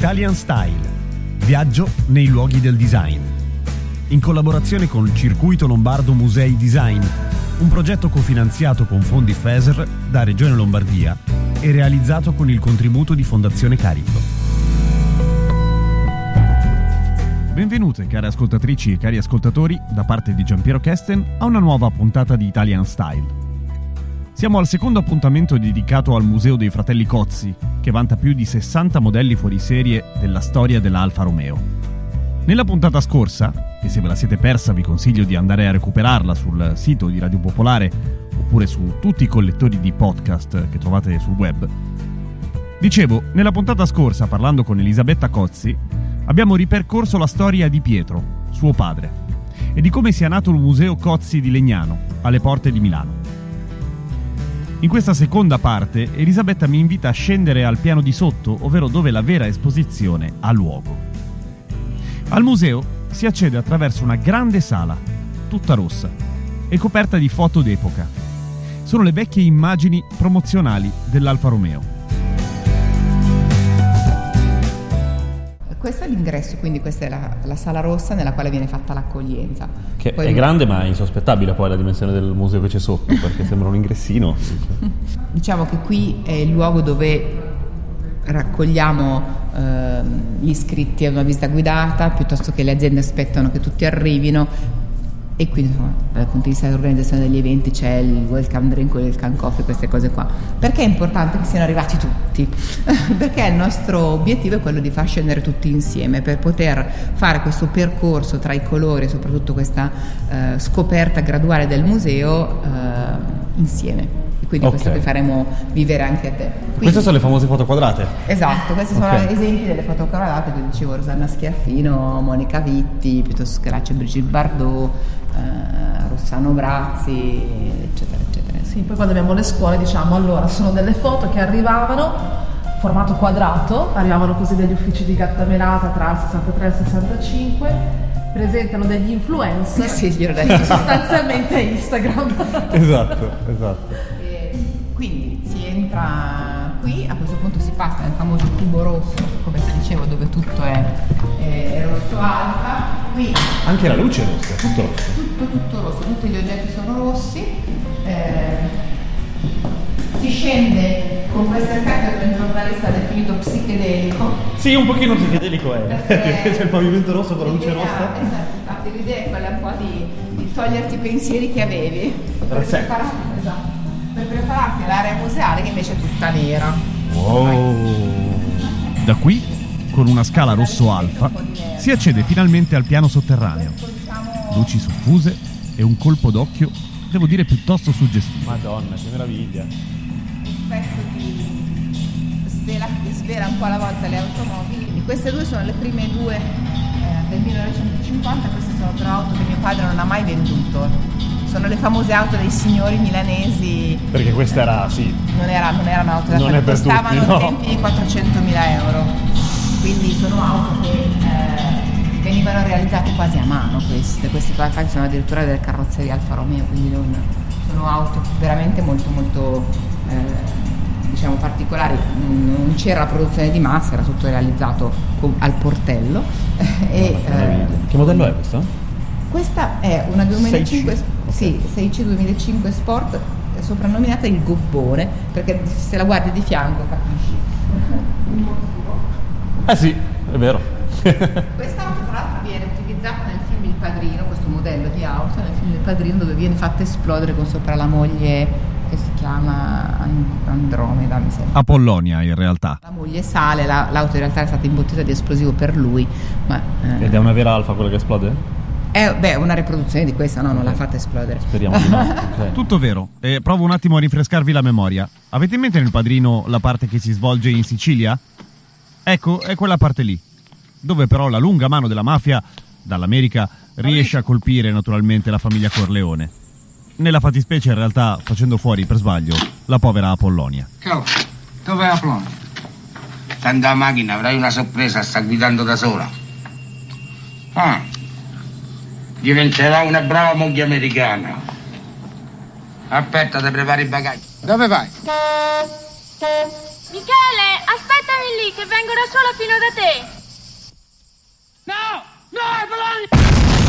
Italian Style, viaggio nei luoghi del design. In collaborazione con il Circuito Lombardo Musei Design, un progetto cofinanziato con fondi FESR da Regione Lombardia e realizzato con il contributo di Fondazione Cariplo. Benvenute care ascoltatrici e cari ascoltatori da parte di Giampiero Kesten a una nuova puntata di Italian Style. Siamo al secondo appuntamento dedicato al Museo dei Fratelli Cozzi, che vanta più di 60 modelli fuoriserie della storia della Alfa Romeo. Nella puntata scorsa, e se ve la siete persa vi consiglio di andare a recuperarla sul sito di Radio Popolare oppure su tutti i collettori di podcast che trovate sul web, dicevo, nella puntata scorsa, parlando con Elisabetta Cozzi, abbiamo ripercorso la storia di Pietro, suo padre, e di come sia nato il Museo Cozzi di Legnano, alle porte di Milano. In questa seconda parte, Elisabetta mi invita a scendere al piano di sotto, ovvero dove la vera esposizione ha luogo. Al museo si accede attraverso una grande sala, tutta rossa, e coperta di foto d'epoca. Sono le vecchie immagini promozionali dell'Alfa Romeo. Questo è l'ingresso, quindi questa è la sala rossa nella quale viene fatta l'accoglienza. Che poi è grande, ma è insospettabile poi la dimensione del museo che c'è sotto, perché sembra un ingressino. Diciamo che qui è il luogo dove raccogliamo gli iscritti a una visita guidata, piuttosto che le aziende aspettano che tutti arrivino. E quindi insomma, dal punto di vista dell'organizzazione degli eventi c'è il welcome drink, il welcome coffee, queste cose qua. Perché è importante che siano arrivati tutti? Perché il nostro obiettivo è quello di far scendere tutti insieme per poter fare questo percorso tra i colori e soprattutto questa scoperta graduale del museo insieme. E quindi questo che faremo vivere anche a te. Quindi, queste sono le famose foto quadrate. Esatto, questi sono esempi delle foto quadrate, vi dicevo Rosanna Schiaffino, Monica Vitti, piuttosto che là c'è Brigitte Bardot, Rossano Brazzi, eccetera eccetera. Sì, poi quando abbiamo le scuole diciamo allora sono delle foto che arrivavano formato quadrato, arrivavano così dagli uffici di Gattamelata tra il 63 e il 65, presentano degli influencer, sì, gli ho detto. sostanzialmente Instagram. Esatto. Quindi si entra qui, a questo punto si passa nel famoso cubo rosso, come ti dicevo, dove tutto è rosso alfa. Qui Anche la luce è rossa, tutto rosso. Tutto rosso, tutti gli oggetti sono rossi. Si scende con questo effetto che un giornalista ha definito psichedelico. Sì, un pochino psichedelico è. C'è il pavimento rosso con la luce rossa. Esatto, infatti l'idea è quella un po' di toglierti i pensieri che avevi per prepararti all'area museale che invece è tutta nera. Wow. Da qui, con una scala rosso alfa, si accede finalmente al piano sotterraneo. Luci soffuse e un colpo d'occhio, devo dire, piuttosto suggestivo. Madonna, che meraviglia. Effetto che svela un po' alla volta le automobili. Queste due sono le prime due del 1950, queste sono però auto che mio padre non ha mai venduto. Sono le famose auto dei signori milanesi. Perché questa era, sì. Non erano auto da non fare, è per costavano tutti, no. tempi di 400.000 euro. Quindi sono auto che venivano realizzate quasi a mano queste qua infatti sono addirittura delle carrozzerie Alfa Romeo, quindi sono auto veramente molto molto diciamo particolari. Non c'era la produzione di massa, era tutto realizzato al portello. Che modello è questo? Questa è una 2005 6C 2005 Sport, soprannominata il gobbone, perché se la guardi di fianco capisci il motivo. Sì, è vero. Questa auto tra l'altro viene utilizzata nel film Il Padrino, questo modello di auto nel film Il Padrino, dove viene fatta esplodere con sopra la moglie che si chiama Andromeda, mi sembra. Apollonia in realtà. La moglie sale, l'auto in realtà è stata imbottita di esplosivo per lui, ma Ed è una vera Alfa quella che esplode? Una riproduzione di questa, no, non l'ha fatta esplodere. Speriamo di no. Okay. Tutto vero. Provo un attimo a rinfrescarvi la memoria. Avete in mente nel Padrino la parte che si svolge in Sicilia? Ecco, è quella parte lì, dove però la lunga mano della mafia, dall'America, riesce a colpire naturalmente la famiglia Corleone. Nella fattispecie, in realtà, facendo fuori per sbaglio la povera Apollonia. Ciao, dov'è Apollonia? Sta andando a macchina, avrai una sorpresa, sta guidando da sola. Diventerà una brava moglie americana. Aspetta, ti prepari i bagagli. Dove vai? Michele, aspettami lì che vengo da sola fino da te. No! No, Bologna!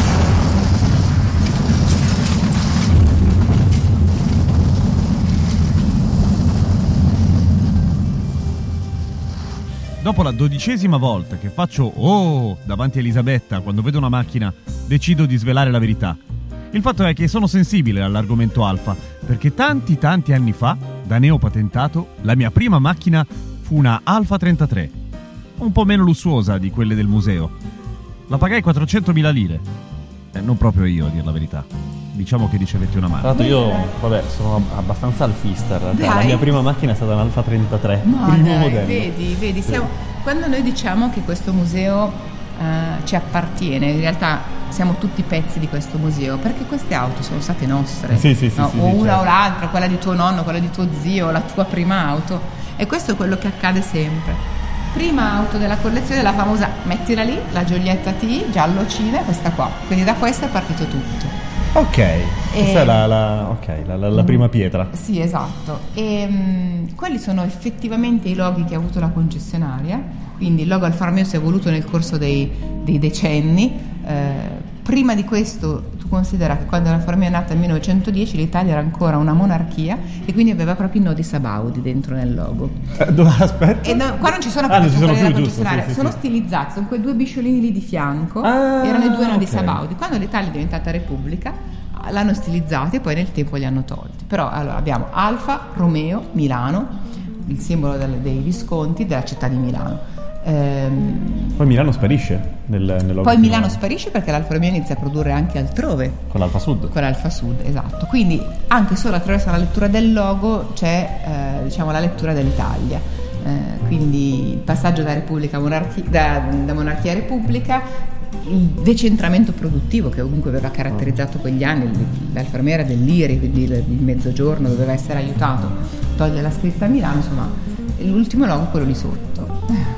Dopo la 12ª volta che faccio "oh" davanti a Elisabetta quando vedo una macchina, decido di svelare la verità. Il fatto è che sono sensibile all'argomento Alfa, perché tanti anni fa, da neopatentato, la mia prima macchina fu una Alfa 33, un po' meno lussuosa di quelle del museo. La pagai 400.000 lire. Non proprio io, a dir la verità. Diciamo che ricevetti una Tra mano. l'altro io, sono abbastanza alfista in realtà. La Dai. mia prima macchina è stata un Alfa 33, No, primo dai, modello. vedi, quando noi diciamo che questo museo ci appartiene, in realtà siamo tutti pezzi di questo museo, perché queste auto sono state nostre, Sì, no? sì, o una certo. o l'altra, quella di tuo nonno, quella di tuo zio, la tua prima auto, e questo è quello che accade sempre. Prima auto della collezione, la famosa, mettila lì, la Giulietta T, giallocina, questa qua, quindi da questa è partito tutto. Ok, questa è la prima pietra. Sì, esatto. E quelli sono effettivamente i loghi che ha avuto la concessionaria. Quindi il logo Alfa Romeo si è evoluto nel corso dei decenni. Prima di questo, tu considera che quando l'Alfa Romeo è nata nel 1910 l'Italia era ancora una monarchia e quindi aveva proprio i nodi sabaudi dentro nel logo. Aspetta. E qua non ci sono non ci sono quelli della più, giusto, concessionaria, sì, sono sì. stilizzati, sono quei due bisciolini lì di fianco, erano i due nodi sabaudi. Quando l'Italia è diventata repubblica l'hanno stilizzati e poi nel tempo li hanno tolti. Però allora abbiamo Alfa Romeo Milano, il simbolo dei Visconti della città di Milano. Poi Milano sparisce nel logo. Poi Milano sparisce perché l'Alfa Romeo inizia a produrre anche altrove. Con l'Alfa Sud. Con l'Alfa Sud, esatto. Quindi anche solo attraverso la lettura del logo c'è la lettura dell'Italia. Quindi il passaggio da monarchia a repubblica, il decentramento produttivo che comunque aveva caratterizzato quegli anni. L'Alfa Romeo era dell'IRI, quindi il mezzogiorno doveva essere aiutato, toglie la scritta a Milano, insomma l'ultimo logo è quello lì sotto.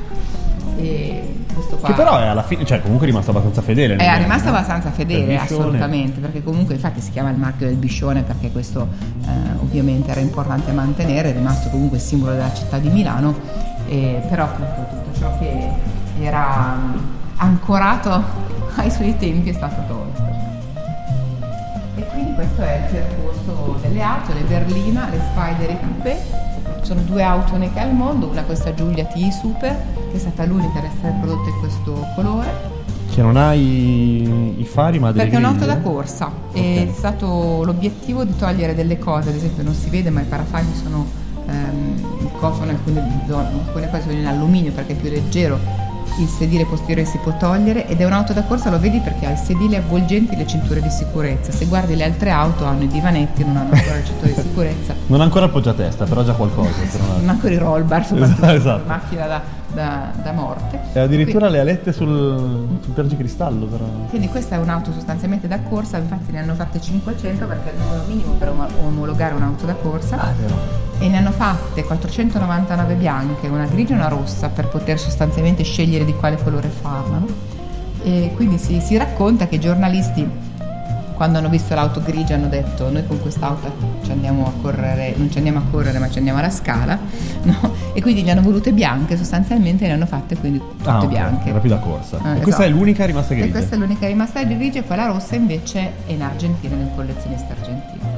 E questo qua Che però è alla fine, cioè comunque è rimasto abbastanza fedele. è rimasto abbastanza fedele, Il biscione. assolutamente, perché comunque infatti si chiama il marchio del biscione perché questo ovviamente era importante mantenere, è rimasto comunque il simbolo della città di Milano, però appunto tutto ciò che era ancorato ai suoi tempi è stato tolto. E quindi questo è il percorso delle auto, le Berlina, le Spider e Coupé. Sono due auto uniche al mondo, una questa Giulia T Super, che è stata l'unica ad essere prodotta in questo colore. Che non ha i fari ma delle Perché è un'auto griglie. da corsa, è stato l'obiettivo di togliere delle cose, ad esempio non si vede ma i parafanghi sono il cofano, alcune cose sono in alluminio perché è più leggero, il sedile posteriore si può togliere ed è un'auto da corsa, lo vedi perché ha i sedili avvolgenti e le cinture di sicurezza. Se guardi le altre auto hanno i divanetti, non hanno ancora le cinture di sicurezza, Non ha ancora il poggiatesta, però già qualcosa. non ancora i roll bar, soprattutto Esatto. macchina da morte. E addirittura le alette sul tergicristallo però. Quindi questa è un'auto sostanzialmente da corsa, infatti ne hanno fatte 500 perché è il numero minimo per omologare un'auto da corsa. Ah, è vero. E ne hanno fatte 499 bianche, una grigia e una rossa per poter sostanzialmente scegliere di quale colore farla, no? E quindi si racconta che i giornalisti, quando hanno visto l'auto grigia, hanno detto: noi con quest'auto ci andiamo a correre, non ci andiamo a correre ma ci andiamo alla Scala, no? E quindi ne hanno volute bianche, sostanzialmente ne hanno fatte quindi tutte Ok, bianche. era più da corsa. E Esatto. questa è l'unica rimasta E grigia. questa è l'unica rimasta grigia, e quella rossa invece è in Argentina, nel collezionista argentino.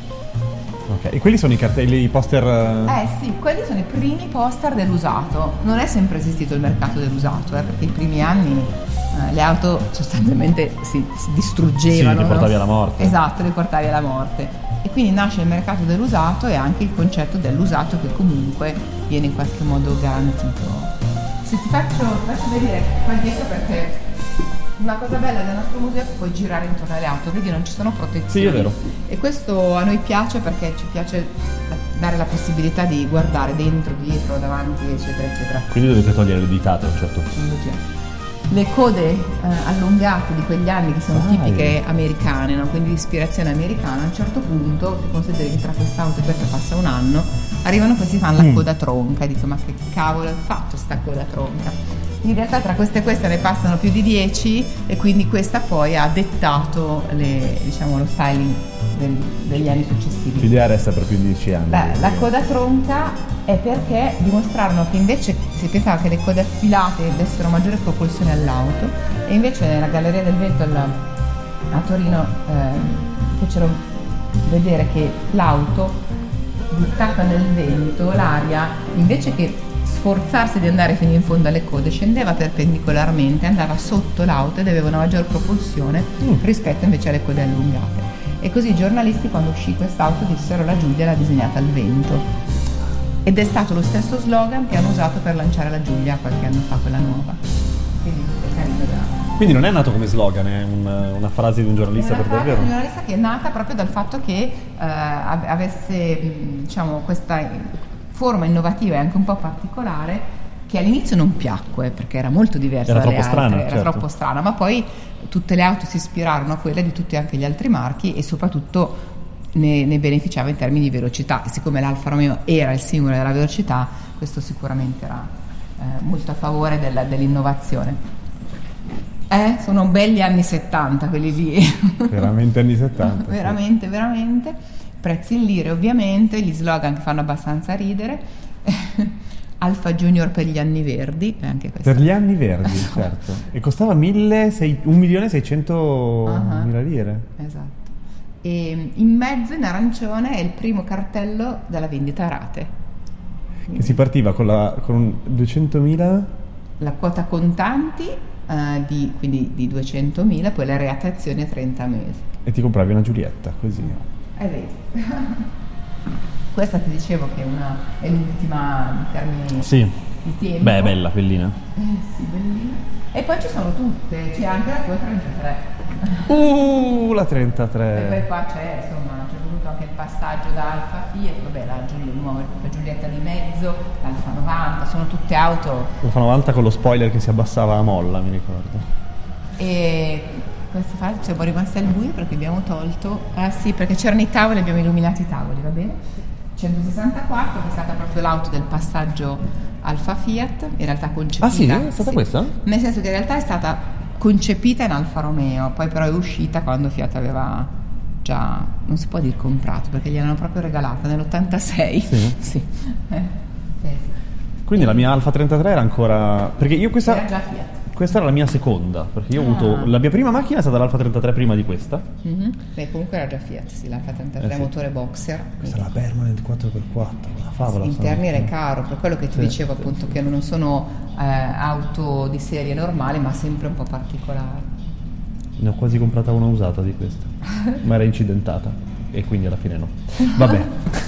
Ok, e quelli sono i cartelli, i poster. Sì, quelli sono i primi poster dell'usato. Non è sempre esistito il mercato dell'usato, perché i primi anni le auto sostanzialmente si distruggevano. Sì, le portavi no? alla morte. Esatto, le portavi alla morte. E quindi nasce il mercato dell'usato e anche il concetto dell'usato che comunque viene in qualche modo garantito. Se ti faccio vedere qua dietro, perché una cosa bella del nostro museo è che puoi girare intorno alle auto, vedi, non ci sono protezioni. Sì, è vero. E questo a noi piace perché ci piace dare la possibilità di guardare dentro, dietro, davanti, eccetera, eccetera. Quindi dovete togliere le ditate a un certo punto. Le code allungate di quegli anni che sono tipiche americane, no? Quindi di ispirazione americana, a un certo punto, se consideri che tra quest'auto e questa passa un anno, arrivano questi, fanno la coda tronca, e dico: ma che cavolo è fatto sta coda tronca? In realtà tra queste e queste ne passano più di 10 e quindi questa poi ha dettato lo styling degli anni successivi. L'idea resta per più di 10 anni. La coda tronca è è perché dimostrarono che invece si pensava che le code affilate dessero maggiore propulsione all'auto, e invece nella Galleria del Vento a Torino fecero vedere che l'auto buttata nel vento, l'aria, invece che sforzarsi di andare fino in fondo alle code, scendeva perpendicolarmente, andava sotto l'auto ed aveva una maggior propulsione rispetto invece alle code allungate. E così i giornalisti, quando uscì quest'auto, dissero: la Giulia l'ha disegnata al vento. Ed è stato lo stesso slogan che hanno usato per lanciare la Giulia qualche anno fa, quella nuova. Quindi è carino Quindi non è nato come slogan, è una frase di un giornalista per davvero? È una giornalista che è nata proprio dal fatto che avesse diciamo questa forma innovativa e anche un po' particolare, che all'inizio non piacque perché era molto diversa dalle altre, strana, era certo. troppo strana, ma poi tutte le auto si ispirarono a quelle di tutti anche gli altri marchi, e soprattutto ne beneficiava in termini di velocità, e siccome l'Alfa Romeo era il simbolo della velocità, questo sicuramente era molto a favore dell'innovazione. Sono belli anni 70 quelli lì. Veramente anni 70. Veramente, veramente. Prezzi in lire ovviamente, gli slogan che fanno abbastanza ridere. Alfa Junior per gli anni verdi, anche questo. Per gli anni verdi, certo. E costava 1.600.000 lire. Esatto. E in mezzo, in arancione, è il primo cartello della vendita a rate. Che si partiva con 200.000? La quota contanti quindi di 200.000, poi le reazioni a 30 mesi. E ti compravi una Giulietta, così. Vedi. Questa ti dicevo che è l'ultima in termini di tempo. Beh, è bella, bellina. Sì, bellina. E poi ci sono tutte, c'è anche la tua 33. La 33. E poi qua c'è voluto anche il passaggio da Alfa Fiat, vabbè, la Giulietta di mezzo, l'Alfa 90, sono tutte auto. L'Alfa 90 con lo spoiler che si abbassava a molla, mi ricordo. E questa fase siamo rimasti al buio perché abbiamo tolto. Sì, perché c'erano i tavoli, abbiamo illuminato i tavoli, va bene? 164, che è stata proprio l'auto del passaggio Alfa Fiat, in realtà concepita. Ah sì? È stata questa? Nel senso che in realtà è stata concepita in Alfa Romeo, poi però è uscita quando Fiat aveva già, non si può dire comprato, perché gliel'hanno proprio regalata nell'86. Sì? Sì. Quindi la mia Alfa 33 era ancora... Perché io questa... Era già Fiat. Questa era la mia seconda, perché io ho avuto... La mia prima macchina è stata l'Alfa 33 prima di questa. Beh, comunque era già Fiat, sì, l'Alfa 33 sì. Motore boxer. Questa è la Permanent 4x4, la favola. Interni era caro, per quello che ti dicevo appunto che non sono auto di serie normale, ma sempre un po' particolari. Ne ho quasi comprata una usata di questa, ma era incidentata e quindi alla fine no. Vabbè.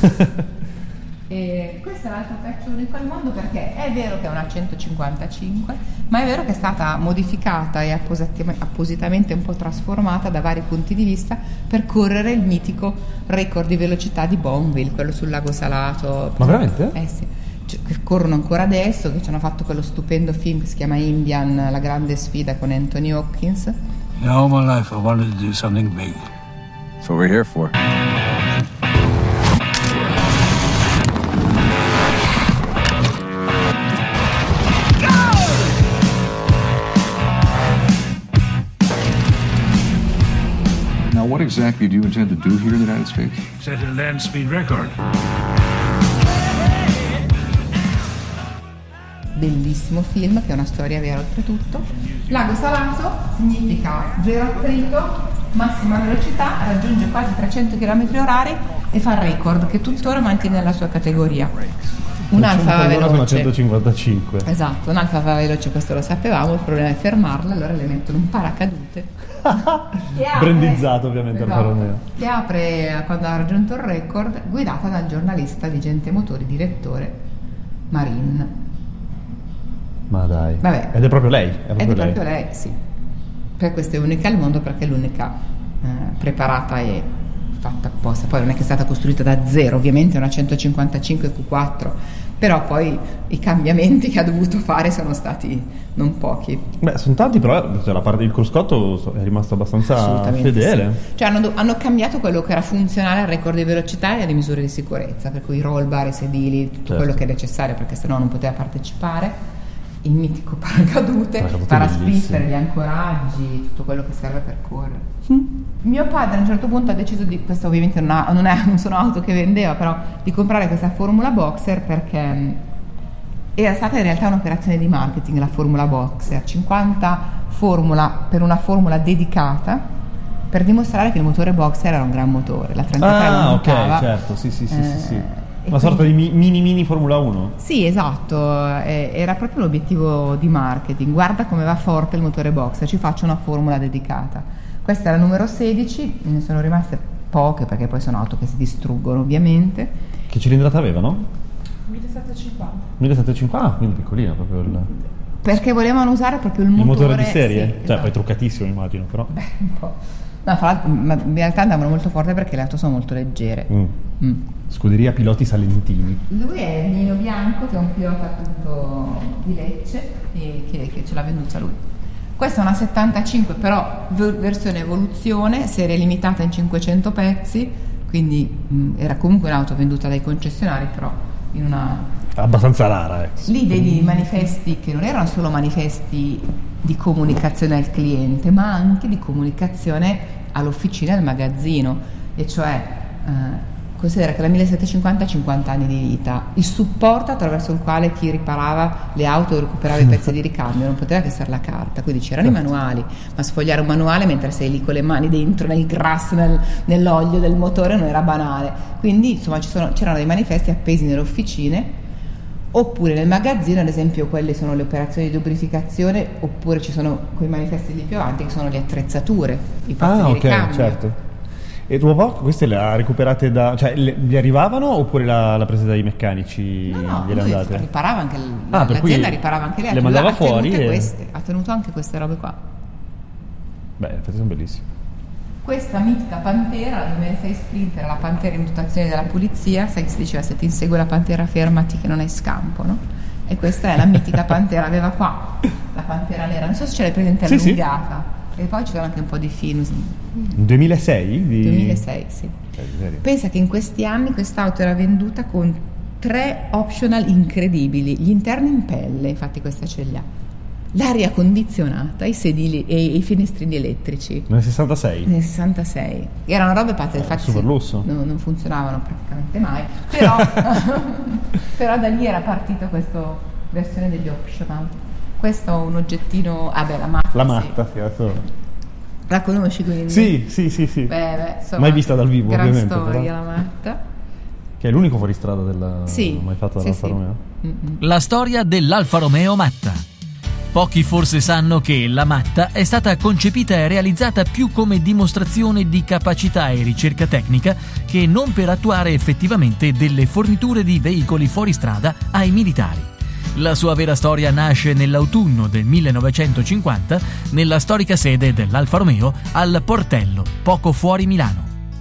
E questo è l'altro pezzo unico al mondo, perché è vero che è una 155, ma è vero che è stata modificata e appositamente un po' trasformata da vari punti di vista per correre il mitico record di velocità di Bonneville, quello sul lago salato. Ma veramente? Sì. Che corrono ancora adesso, che ci hanno fatto quello stupendo film che si chiama Indian, la grande sfida con Anthony Hopkins. All my life I wanted to do something big. That's what we're here for. Now, what exactly do you intend to do here in the United States? Set a land speed record. Bellissimo film, che è una storia vera oltretutto. Lago salato significa zero attrito, massima velocità, raggiunge quasi 300 km/h e fa il record che tuttora mantiene la sua categoria. Un'alfa va veloce. 155. Esatto, un'alfa va veloce, questo lo sapevamo, il problema è fermarla, allora le mettono un paracadute. Brandizzato ovviamente, esatto, Alfa Romeo. che apre quando ha raggiunto il record, guidata dal giornalista Vigente Motori, direttore Marin. Ma dai. Vabbè. Ed è proprio lei? Proprio lei, sì. Per questo è unica al mondo, perché è l'unica preparata e fatta apposta. Poi non è che è stata costruita da zero, ovviamente è una 155 Q4, però poi i cambiamenti che ha dovuto fare sono stati non pochi. Beh, sono tanti, però la parte del cruscotto è rimasto abbastanza fedele. Sì. Cioè hanno cambiato quello che era funzionale al record di velocità e alle misure di sicurezza, per cui i roll bar, i sedili, tutto quello che è necessario, perché sennò non poteva partecipare. il mitico paracadute, Paracadute paraspiffere, bellissimo. gli ancoraggi, tutto quello che serve per correre. Mio padre a un certo punto ha deciso di, questo ovviamente non sono auto che vendeva, però di comprare questa Formula Boxer perché era stata in realtà un'operazione di marketing la Formula Boxer, 50 formula per una formula dedicata per dimostrare che il motore Boxer era un gran motore, la 33 lo montava. Ok, certo, sì. E Una sorta di mini Formula 1? Sì, esatto, era proprio l'obiettivo di marketing. Guarda come va forte il motore Boxer, ci faccio una formula dedicata. Questa è la numero 16, ne sono rimaste poche perché poi sono auto che si distruggono ovviamente. Che cilindrata avevano? 1750. 1750, quindi piccolina proprio Perché volevano usare proprio il il motore motore di serie? sì, Cioè esatto. poi truccatissimo immagino, però. Beh, un po'. No, fra l'altro, ma in realtà andavano molto forte perché le auto sono molto leggere. Scuderia Piloti Salentini. Lui è Nino Bianco, che è un pilota appunto di Lecce e che ce l'ha venduta lui. Questa è una 75, però versione evoluzione, serie limitata in 500 pezzi, quindi era comunque un'auto venduta dai concessionari, però in una... Abbastanza rara, Lì vedi manifesti che non erano solo manifesti di comunicazione al cliente, ma anche di comunicazione all'officina e al magazzino, e cioè considera che la 1750 ha 50 anni di vita, il supporto attraverso il quale chi riparava le auto o recuperava i pezzi di ricambio non poteva che essere la carta, quindi c'erano i manuali, ma sfogliare un manuale mentre sei lì con le mani dentro nel grasso, nell'olio del motore non era banale, quindi insomma c'erano dei manifesti appesi nelle officine oppure nel magazzino, ad esempio quelle sono le operazioni di lubrificazione, oppure ci sono quei manifesti lì più avanti che sono le attrezzature, i pezzi di ricambio. Certo. E tuo papà queste le ha recuperate cioè gli arrivavano oppure l'ha prese dai meccanici? No, gliele lui andate? riparava anche per cui l'azienda riparava anche le altre, le mandava ha fuori tenute e... queste, ha tenuto anche queste robe qua. Beh, in effetti sono bellissime. Questa mitica Pantera, la 2006 Sprinter, la Pantera in dotazione della polizia, sai che si diceva se ti insegue la Pantera fermati che non hai scampo, no? E questa è la mitica Pantera, aveva qua la Pantera nera, non so se ce l'hai presente allungata, e poi c'era anche un po' di film. 2006? 2006, sì. Pensa che in questi anni quest'auto era venduta con 3 optional incredibili, gli interni in pelle, infatti questa ce li ha, l'aria condizionata, i sedili e i finestrini elettrici. Nel 66? Nel 66. Erano robe pazze, infatti super lusso. non funzionavano praticamente mai, però, però da lì era partita questa versione degli optional. Questo è un oggettino, la matta. La matta, sì, adesso... La conosci quindi? Sì. Beh, insomma, mai vista dal vivo, gran ovviamente. Storia, Però. la matta. Che è l'unico fuoristrada mai fatto dall'Alfa sì. Romeo. La storia dell'Alfa Romeo Matta. Pochi forse sanno che la Matta è stata concepita e realizzata più come dimostrazione di capacità e ricerca tecnica che non per attuare effettivamente delle forniture di veicoli fuoristrada ai militari. La sua vera storia nasce nell'autunno del 1950 nella storica sede dell'Alfa Romeo al Portello, poco fuori Milano.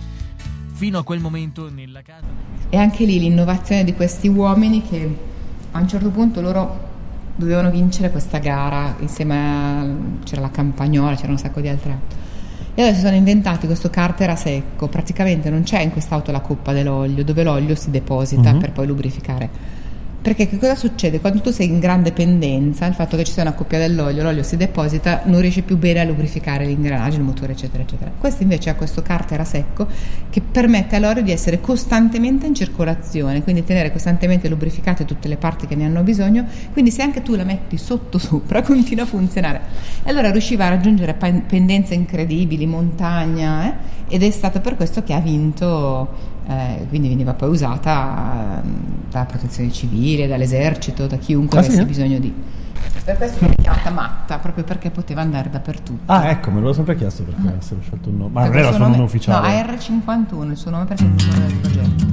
Fino a quel momento nella casa... E anche lì l'innovazione di questi uomini che a un certo punto loro dovevano vincere questa gara insieme c'era la Campagnola, c'era un sacco di altre auto. E allora si sono inventati questo carter a secco, praticamente non c'è in quest'auto la coppa dell'olio, dove l'olio si deposita per poi lubrificare. Perché che cosa succede? Quando tu sei in grande pendenza, il fatto che ci sia una coppia dell'olio, l'olio si deposita, non riesci più bene a lubrificare l'ingranaggio, il motore, eccetera, eccetera. Questo invece ha questo carter a secco che permette all'olio di essere costantemente in circolazione, quindi tenere costantemente lubrificate tutte le parti che ne hanno bisogno, quindi se anche tu la metti sotto sopra continua a funzionare. E allora riusciva a raggiungere pendenze incredibili, montagna, ed è stato per questo che ha vinto... quindi veniva poi usata dalla protezione civile, dall'esercito, da chiunque avesse bisogno di. Per questo viene chiamata Matta, proprio perché poteva andare dappertutto. Ecco, me l'ho sempre chiesto perché avessero scelto un nome. Ma non era il suo nome ufficiale? No, AR51, il suo nome perché è il nome del progetto.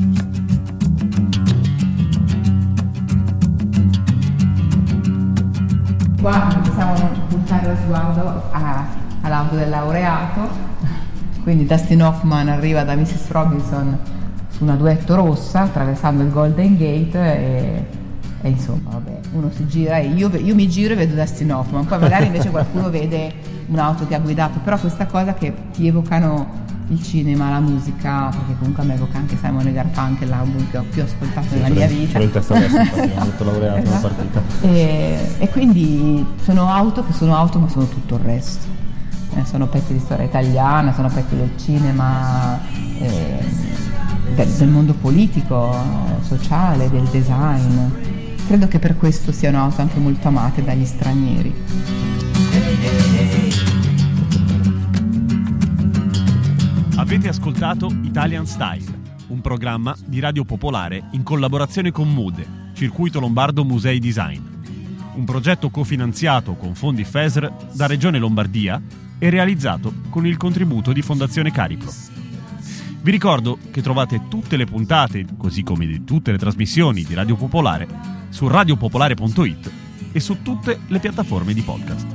Qua possiamo puntare lo sguardo all'auto del laureato. Quindi Dustin Hoffman arriva da Mrs. Robinson su una Duetto rossa attraversando il Golden Gate e insomma vabbè, uno si gira e io mi giro e vedo Dustin Hoffman, poi magari invece qualcuno vede un'auto che ha guidato, però questa cosa che ti evocano il cinema, la musica, perché comunque a me evoca anche Simon & Garfunkel, l'album che ho più ascoltato nella mia vita. Però il testo adesso, infatti, ho detto laureato nella partita. E quindi sono auto ma sono tutto il resto. Sono pezzi di storia italiana, sono pezzi del cinema, del mondo politico, sociale, del design. Credo che per questo siano auto anche molto amate dagli stranieri. Avete ascoltato Italian Style, un programma di Radio Popolare in collaborazione con MUDE, Circuito Lombardo Musei Design. Un progetto cofinanziato con fondi FESR da Regione Lombardia e realizzato con il contributo di Fondazione Caripro. Vi ricordo che trovate tutte le puntate, così come di tutte le trasmissioni di Radio Popolare, su radiopopolare.it e su tutte le piattaforme di podcast.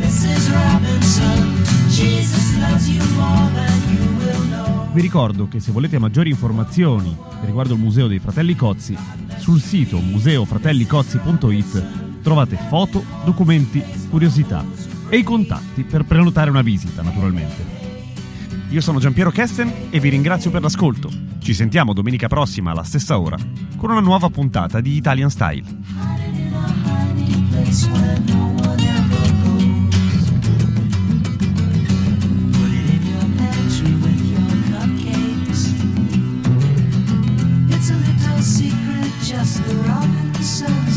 Vi ricordo che se volete maggiori informazioni riguardo il Museo dei Fratelli Cozzi, sul sito museofratellicozzi.it trovate foto, documenti, curiosità e i contatti per prenotare una visita, naturalmente. Io sono Giampiero Kesten e vi ringrazio per l'ascolto. Ci sentiamo domenica prossima alla stessa ora con una nuova puntata di Italian Style. It's a little secret, just the Robinson.